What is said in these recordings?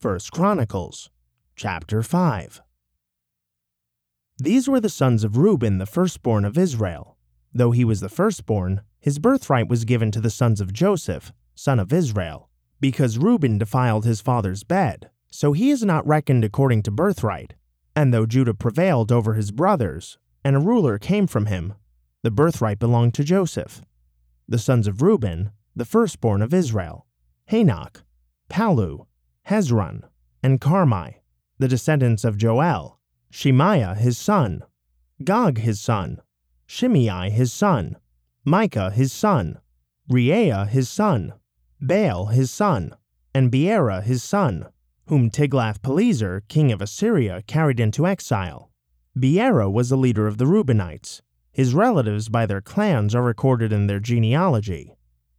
1 Chronicles, chapter 5. These were the sons of Reuben, the firstborn of Israel. Though he was the firstborn, his birthright was given to the sons of Joseph, son of Israel, because Reuben defiled his father's bed, so he is not reckoned according to birthright. And though Judah prevailed over his brothers, and a ruler came from him, the birthright belonged to Joseph. The sons of Reuben, the firstborn of Israel: Hanok, Palu, Hezron, and Carmi. The descendants of Joel: Shemaiah his son, Gog his son, Shimei his son, Micah his son, Reaiah his son, Baal his son, and Beerah his son, whom Tiglath-Pileser, king of Assyria, carried into exile. Beerah was the leader of the Reubenites. His relatives by their clans are recorded in their genealogy: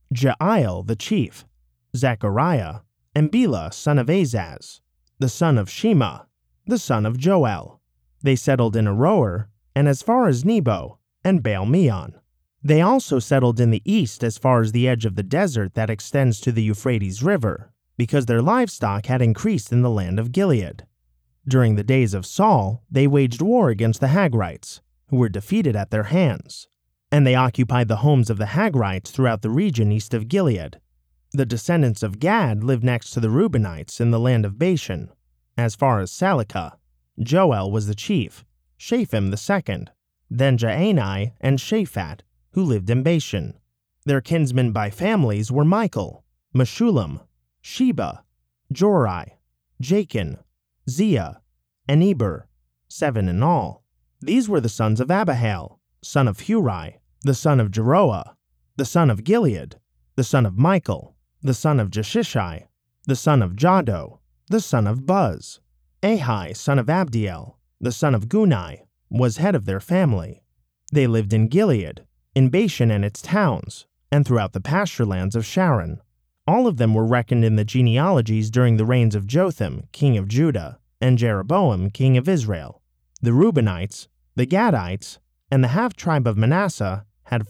Jael the chief, Zechariah, and Bela son of Azaz, the son of Shema, the son of Joel. They settled in Aroer, and as far as Nebo, and Baal-Meon. They also settled in the east as far as the edge of the desert that extends to the Euphrates River, because their livestock had increased in the land of Gilead. During the days of Saul, they waged war against the Hagrites, who were defeated at their hands, and they occupied the homes of the Hagrites throughout the region east of Gilead. The descendants of Gad lived next to the Reubenites in the land of Bashan, as far as Salecah. Joel was the chief, Shapham the second, then Jaani and Shaphat, who lived in Bashan. Their kinsmen by families were Michael, Meshullam, Sheba, Jorai, Jachin, Zia, and Eber, 7 in all. These were the sons of Abihail, son of Huri, the son of Jeroah, the son of Gilead, the son of Michael, the son of Jeshishai, the son of Jado, the son of Buz. Ahai, son of Abdiel, the son of Gunai, was head of their family. They lived in Gilead, in Bashan and its towns, and throughout the pasture lands of Sharon. All of them were reckoned in the genealogies during the reigns of Jotham, king of Judah, and Jeroboam, king of Israel. The Reubenites, the Gadites, and the half-tribe of Manasseh had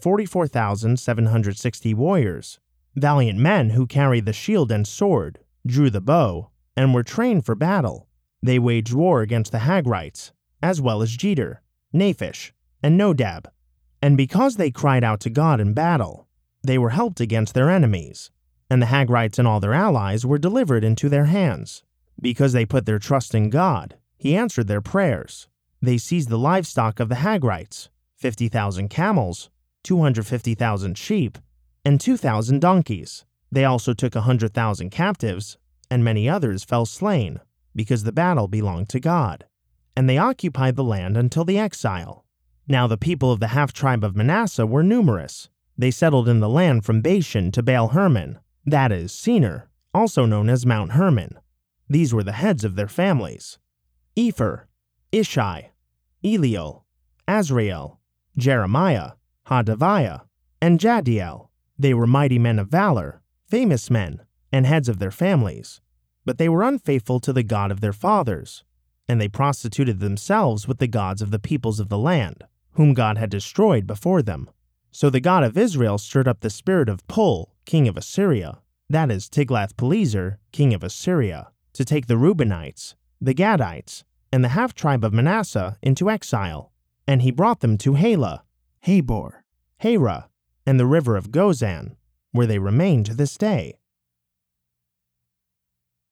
44,760 warriors, valiant men who carried the shield and sword, drew the bow, and were trained for battle. They waged war against the Hagrites, as well as Jeter, Naphish, and Nodab. And because they cried out to God in battle, they were helped against their enemies, and the Hagrites and all their allies were delivered into their hands. Because they put their trust in God, He answered their prayers. They seized the livestock of the Hagrites, 50,000 camels, 250,000 sheep, and 2,000 donkeys. They also took 100,000 captives, and many others fell slain, because the battle belonged to God. And they occupied the land until the exile. Now the people of the half-tribe of Manasseh were numerous. They settled in the land from Bashan to Baal-Hermon, that is, Senir, also known as Mount Hermon. These were the heads of their families: Epher, Ishai, Eliel, Azrael, Jeremiah, Hodaviah, and Jadiel. They were mighty men of valor, famous men, and heads of their families. But they were unfaithful to the God of their fathers, and they prostituted themselves with the gods of the peoples of the land, whom God had destroyed before them. So the God of Israel stirred up the spirit of Pul, king of Assyria, that is Tiglath-Pileser, king of Assyria, to take the Reubenites, the Gadites, and the half-tribe of Manasseh into exile. And he brought them to Halah, Habor, Hara, and the river of Gozan, where they remain to this day.